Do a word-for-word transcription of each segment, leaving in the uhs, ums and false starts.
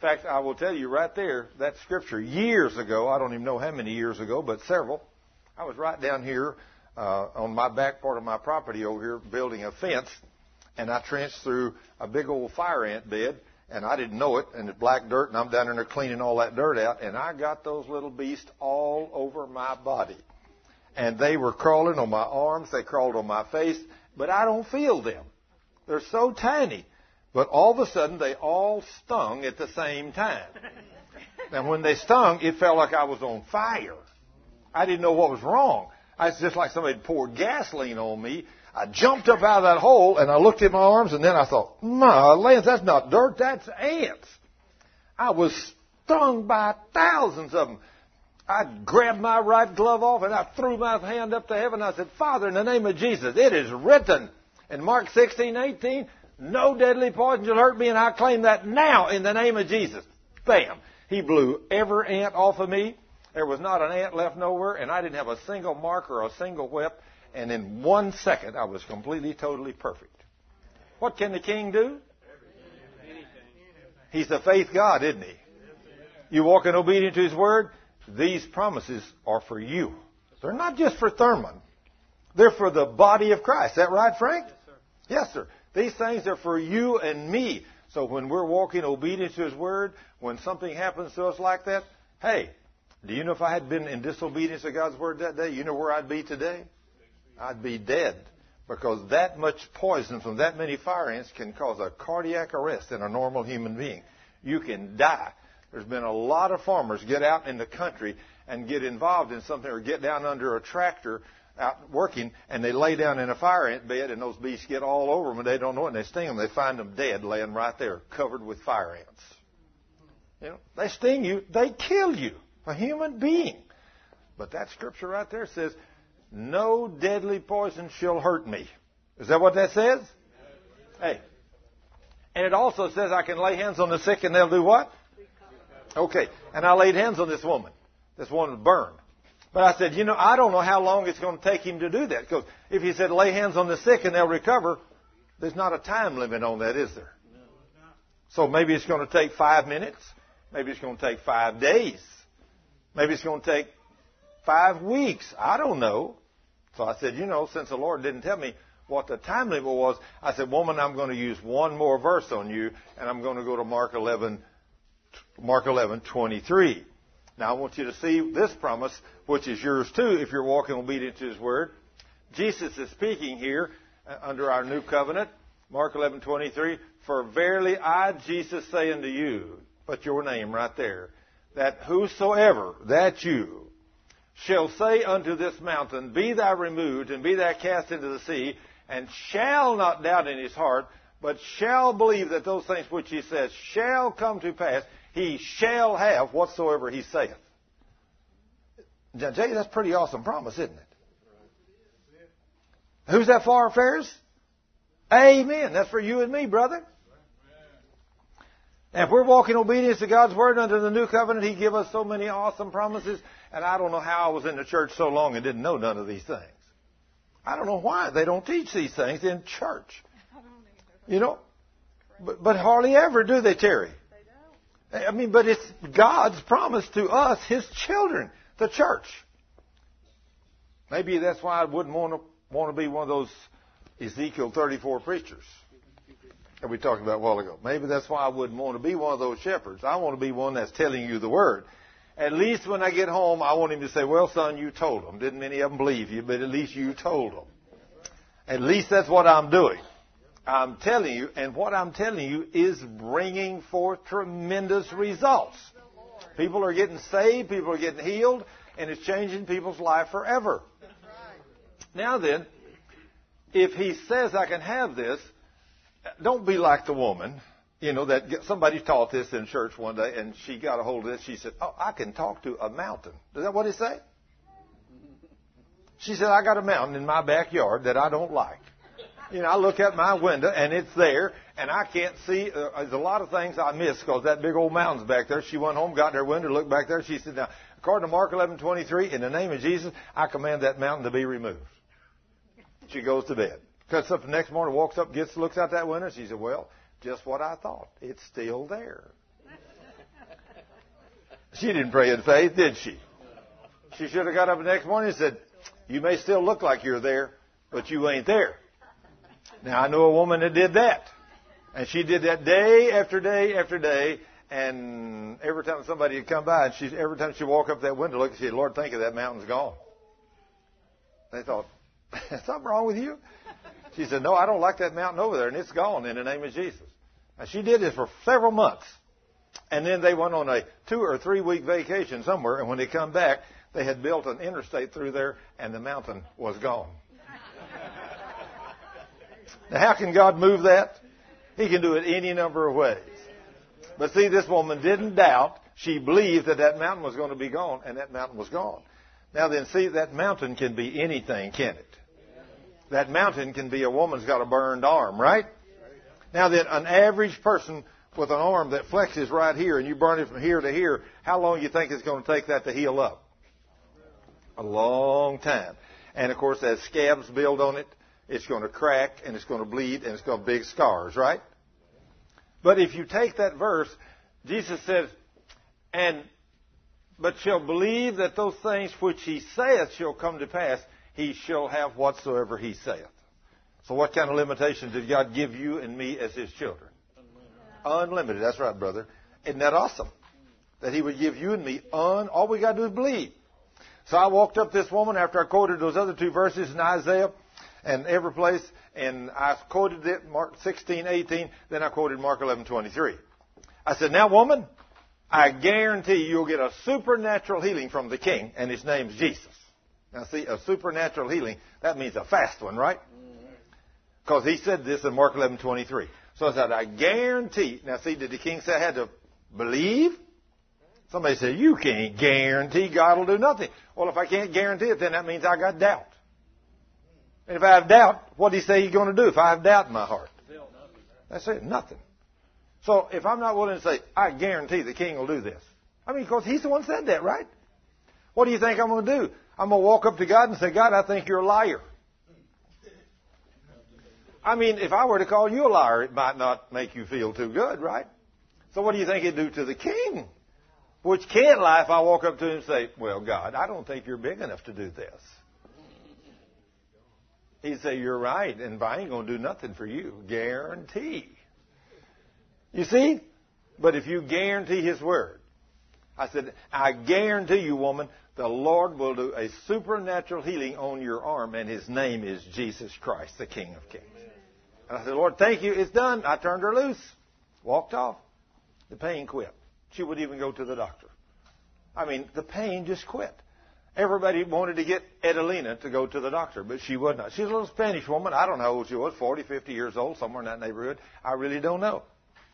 fact, I will tell you right there, that scripture years ago, I don't even know how many years ago, but several, I was right down here uh, on my back part of my property over here building a fence, and I trenched through a big old fire ant bed, and I didn't know it, and it's black dirt, and I'm down in there cleaning all that dirt out, and I got those little beasts all over my body. And they were crawling on my arms, they crawled on my face, but I don't feel them. They're so tiny. But all of a sudden, they all stung at the same time. And when they stung, it felt like I was on fire. I didn't know what was wrong. It's just like somebody poured gasoline on me. I jumped up out of that hole, and I looked at my arms, and then I thought, my Lance, that's not dirt, that's ants. I was stung by thousands of them. I grabbed my right glove off, and I threw my hand up to heaven. I said, Father, in the name of Jesus, it is written in Mark sixteen eighteen, no deadly poison shall hurt me, and I claim that now in the name of Jesus. Bam. He blew every ant off of me. There was not an ant left nowhere, and I didn't have a single mark or a single whip. And in one second, I was completely, totally perfect. What can the king do? He's the faith God, isn't he? You walk in obedience to his word. These promises are for you. They're not just for Thurman. They're for the body of Christ. Is that right, Frank? Yes, sir. Yes, sir. These things are for you and me. So when we're walking obedience to his word, when something happens to us like that, hey, do you know if I had been in disobedience to God's word that day, you know where I'd be today? I'd be dead. Because that much poison from that many fire ants can cause a cardiac arrest in a normal human being. You can die. There's been a lot of farmers get out in the country and get involved in something or get down under a tractor out working, and they lay down in a fire ant bed, and those beasts get all over them, and they don't know it, and they sting them. They find them dead laying right there, covered with fire ants. You know, they sting you. They kill you, a human being. But that scripture right there says, no deadly poison shall hurt me. Is that what that says? Hey. And it also says I can lay hands on the sick, and they'll do what? Okay. And I laid hands on this woman. This woman was burned. But I said, you know, I don't know how long it's going to take him to do that. Because if he said lay hands on the sick and they'll recover, there's not a time limit on that, is there? So maybe it's going to take five minutes. Maybe it's going to take five days. Maybe it's going to take five weeks. I don't know. So I said, you know, since the Lord didn't tell me what the time limit was, I said, woman, I'm going to use one more verse on you, and I'm going to go to Mark eleven, Mark eleven twenty-three. Now, I want you to see this promise, which is yours too, if you're walking obedient to his word. Jesus is speaking here uh, under our new covenant. Mark eleven twenty-three. For verily I, Jesus, say unto you, put your name right there, that whosoever, that you, shall say unto this mountain, be thou removed, and be thou cast into the sea, and shall not doubt in his heart, but shall believe that those things which he says shall come to pass, he shall have whatsoever he saith. Now, tell you, that's a pretty awesome promise, isn't it? Who's that for, Ferris? Amen. That's for you and me, brother. And if we're walking obedience to God's word under the new covenant, he give us so many awesome promises. And I don't know how I was in the church so long and didn't know none of these things. I don't know why they don't teach these things in church. You know, but, but hardly ever do they, Terry? I mean, but it's God's promise to us, his children, the church. Maybe that's why I wouldn't want to want to be one of those Ezekiel thirty-four preachers that we talked about a while ago. Maybe that's why I wouldn't want to be one of those shepherds. I want to be one that's telling you the word. At least when I get home, I want him to say, well, son, you told them. Didn't many of them believe you, but at least you told them. At least that's what I'm doing. I'm telling you, and what I'm telling you is bringing forth tremendous results. People are getting saved, people are getting healed, and it's changing people's life forever. Now then, if he says I can have this, don't be like the woman, you know, that somebody taught this in church one day, and she got a hold of this. She said, oh, I can talk to a mountain. Is that what he say? She said, I got a mountain in my backyard that I don't like. You know, I look out my window, and it's there, and I can't see. Uh, there's a lot of things I miss because that big old mountain's back there. She went home, got in her window, looked back there. She said, now, according to Mark eleven twenty-three, in the name of Jesus, I command that mountain to be removed. She goes to bed. Cuts up the next morning, walks up, gets, looks out that window. She said, well, just what I thought. It's still there. She didn't pray in faith, did she? She should have got up the next morning and said, you may still look like you're there, but you ain't there. Now, I know a woman that did that. And she did that day after day after day. And every time somebody would come by, and she, every time she walked up that window, look, she said, Lord, thank you, that mountain's gone. They thought, is something wrong with you? She said, no, I don't like that mountain over there, and it's gone in the name of Jesus. And she did this for several months. And then they went on a two or three week vacation somewhere, and when they come back, they had built an interstate through there, and the mountain was gone. Now, how can God move that? He can do it any number of ways. But see, this woman didn't doubt. She believed that that mountain was going to be gone, and that mountain was gone. Now then, see, that mountain can be anything, can it? That mountain can be a woman's got a burned arm, right? Now then, an average person with an arm that flexes right here, and you burn it from here to here, how long do you think it's going to take that to heal up? A long time. And of course, as scabs build on it, it's going to crack, and it's going to bleed, and it's going to have big scars, right? But if you take that verse, Jesus says, and but shall believe that those things which he saith shall come to pass, he shall have whatsoever he saith. So what kind of limitations did God give you and me as his children? Unlimited. Unlimited. That's right, brother. Isn't that awesome? That he would give you and me un. All we got to do is believe. So I walked up this woman after I quoted those other two verses in Isaiah and every place, and I quoted it, Mark sixteen, eighteen, then I quoted Mark eleven, twenty-three. I said, now woman, I guarantee you'll get a supernatural healing from the King, and his name's Jesus. Now see, a supernatural healing, that means a fast one, right? Because he said this in Mark eleven, twenty-three. So I said, I guarantee. Now see, did the king say I had to believe? Somebody said, you can't guarantee God will do nothing. Well, if I can't guarantee it, then that means I got doubt. And if I have doubt, what did he say he's going to do if I have doubt in my heart? That's it, nothing. So if I'm not willing to say, I guarantee the king will do this. I mean, because he's the one who said that, right? What do you think I'm going to do? I'm going to walk up to God and say, God, I think you're a liar. I mean, if I were to call you a liar, it might not make you feel too good, right? So what do you think it'd do to the king? Which can't lie if I walk up to him and say, well, God, I don't think you're big enough to do this. He'd say, you're right, and I ain't going to do nothing for you. Guarantee. You see? But if you guarantee his word, I said, I guarantee you, woman, the Lord will do a supernatural healing on your arm, and his name is Jesus Christ, the King of Kings. And I said, Lord, thank you. It's done. I turned her loose. Walked off. The pain quit. She wouldn't even go to the doctor. I mean, the pain just quit. Everybody wanted to get Edelina to go to the doctor, but she would not. She's a little Spanish woman. I don't know how old she was, forty, fifty years old, somewhere in that neighborhood. I really don't know.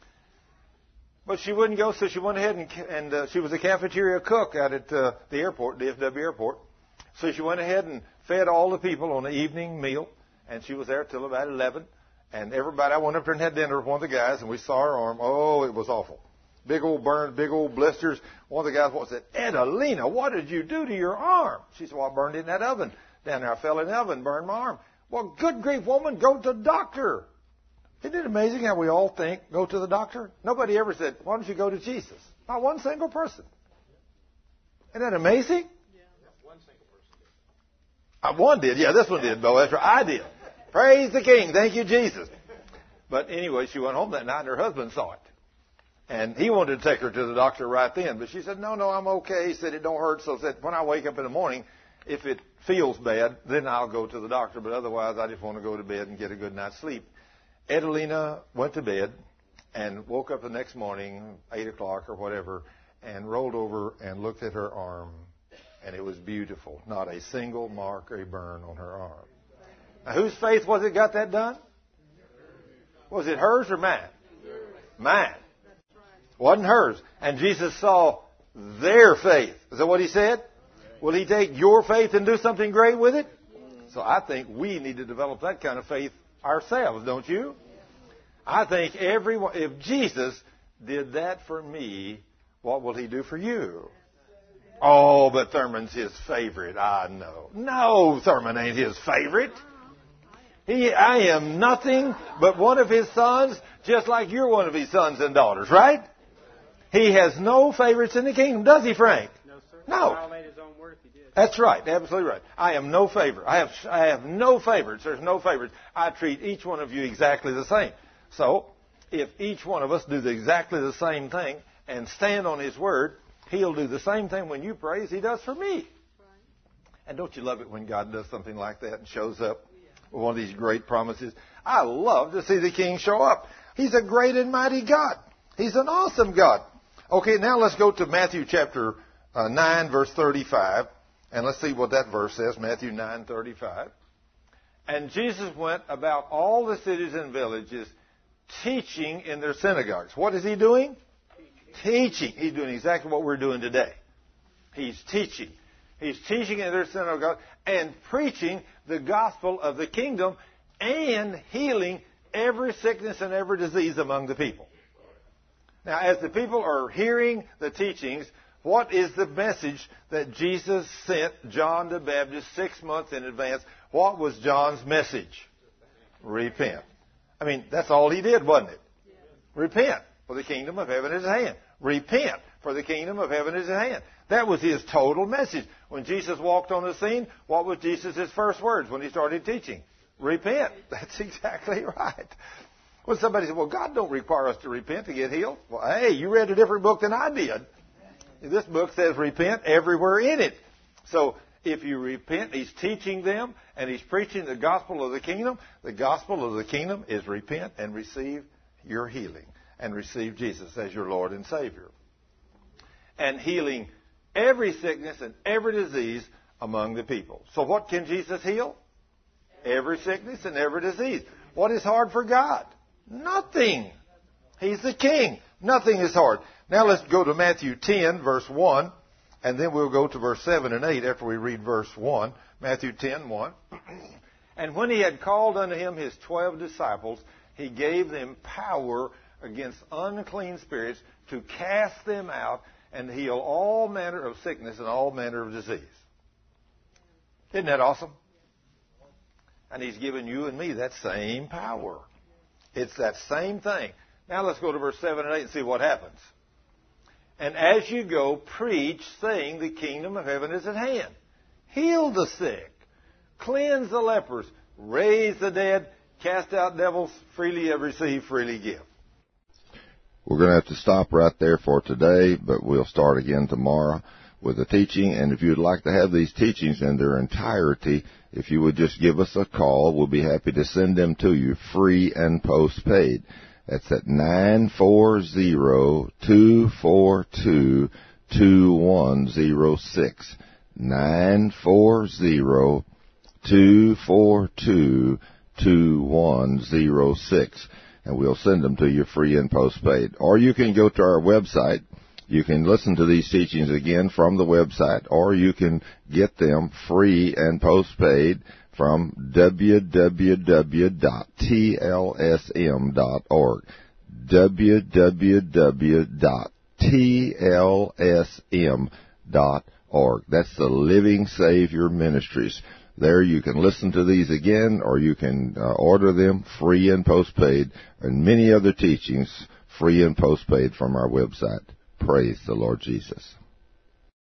But she wouldn't go, so she went ahead and, and uh, she was a cafeteria cook out at uh, the airport, D F W airport. So she went ahead and fed all the people on the evening meal, and she was there till about eleven. And everybody, I went up there and had dinner with one of the guys, and we saw her arm. Oh, it was awful. Big old burns, big old blisters. One of the guys said, Edelina, what did you do to your arm? She said, well, I burned it in that oven. Down there, I fell in the oven, burned my arm. Well, good grief, woman, go to the doctor. Isn't it amazing how we all think, go to the doctor? Nobody ever said, why don't you go to Jesus? Not one single person. Isn't that amazing? Yeah. One single person did. Uh, one did, yeah, this one did, Bo. That's right, I did. Praise the King. Thank you, Jesus. But anyway, she went home that night, and her husband saw it. And he wanted to take her to the doctor right then. But she said, no, no, I'm okay. He said, it don't hurt. So I said, when I wake up in the morning, if it feels bad, then I'll go to the doctor. But otherwise, I just want to go to bed and get a good night's sleep. Edelina went to bed and woke up the next morning, eight o'clock or whatever, and rolled over and looked at her arm. And it was beautiful. Not a single mark or a burn on her arm. Now, whose faith was it got that done? Was it hers or mine? Mine. Wasn't hers. And Jesus saw their faith. Is that what he said? Will he take your faith and do something great with it? So I think we need to develop that kind of faith ourselves, don't you? I think everyone, if Jesus did that for me, what will he do for you? Oh, but Thurman's his favorite. I know. No, Thurman ain't his favorite. He, I am nothing but one of his sons, just like you're one of his sons and daughters, right? He has no favorites in the kingdom, does he, Frank? No, sir. No. He violated his own word if he did. That's right. Absolutely right. I am no favorite. I have, I have no favorites. There's no favorites. I treat each one of you exactly the same. So, if each one of us do the, exactly the same thing and stand on His word, He'll do the same thing when you pray as He does for me. Right. And don't you love it when God does something like that and shows up with one of these great promises? I love to see the King show up. He's a great and mighty God. He's an awesome God. Okay, now let's go to Matthew chapter uh, nine, verse thirty-five. And let's see what that verse says, Matthew nine thirty-five. And Jesus went about all the cities and villages, teaching in their synagogues. What is He doing? Teaching. He's doing exactly what we're doing today. He's teaching. He's teaching in their synagogues and preaching the gospel of the kingdom and healing every sickness and every disease among the people. Now, as the people are hearing the teachings, what is the message that Jesus sent John the Baptist six months in advance? What was John's message? Repent. I mean, that's all he did, wasn't it? Repent, for the kingdom of heaven is at hand. Repent, for the kingdom of heaven is at hand. That was his total message. When Jesus walked on the scene, what was Jesus' first words when he started teaching? Repent. That's exactly right. When somebody said, well, God don't require us to repent to get healed. Well, hey, you read a different book than I did. This book says repent everywhere in it. So if you repent, He's teaching them and He's preaching the gospel of the kingdom. The gospel of the kingdom is repent and receive your healing and receive Jesus as your Lord and Savior. And healing every sickness and every disease among the people. So what can Jesus heal? Every sickness and every disease. What is hard for God? Nothing. He's the King. Nothing is hard. Now let's go to Matthew ten, verse one, and then we'll go to verse seven and eight after we read verse one. Matthew ten, one. And when He had called unto Him His twelve disciples, He gave them power against unclean spirits to cast them out and heal all manner of sickness and all manner of disease. Isn't that awesome? And He's given you and me that same power. It's that same thing. Now let's go to verse seven and eight and see what happens. And as you go, preach, saying, the kingdom of heaven is at hand. Heal the sick, cleanse the lepers, raise the dead, cast out devils, freely you have received, freely give. We're going to have to stop right there for today, but we'll start again tomorrow with the teaching. And if you'd like to have these teachings in their entirety, if you would just give us a call, we'll be happy to send them to you free and postpaid. That's at nine four zero, two four two, two one zero six. nine four zero, two four two, two one zero six. And we'll send them to you free and postpaid. Or you can go to our website. You can listen to these teachings again from the website, or you can get them free and postpaid from w w w dot t l s m dot org. w w w dot t l s m dot org. That's the Living Savior Ministries. There you can listen to these again, or you can uh, order them free and postpaid, and many other teachings free and postpaid from our website. Praise the Lord Jesus.